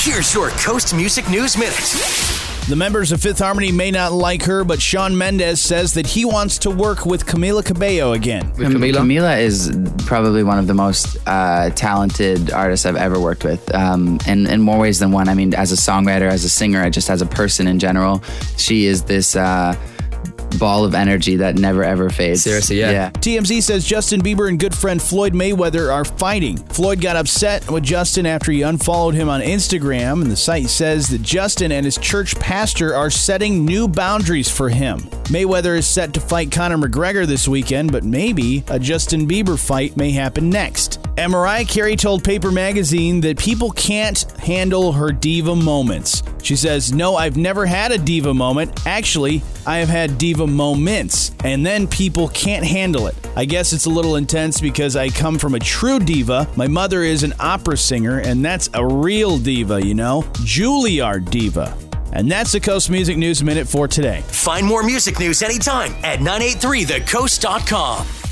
Here's your Coast Music News Minute. The members of Fifth Harmony may not like her, but Shawn Mendes says that he wants to work with Camila Cabello again. Camila is probably one of the most talented artists I've ever worked with, in more ways than one. I mean, as a songwriter, as a singer, just as a person in general, she is this ball of energy that never ever fades. Seriously, yeah. TMZ says Justin Bieber and good friend Floyd Mayweather are fighting. Floyd got upset with Justin after he unfollowed him on Instagram, and the site says that Justin and his church pastor are setting new boundaries for him. Mayweather is set to fight Conor McGregor this weekend, but maybe a Justin Bieber fight may happen next. And Mariah Carey told Paper Magazine that people can't handle her diva moments. She says, "No, I've never had a diva moment. Actually, I have had diva moments, and then people can't handle it. I guess it's a little intense because I come from a true diva. My mother is an opera singer, and that's a real diva, you know? Juilliard diva." And that's the Coast Music News Minute for today. Find more music news anytime at 983thecoast.com.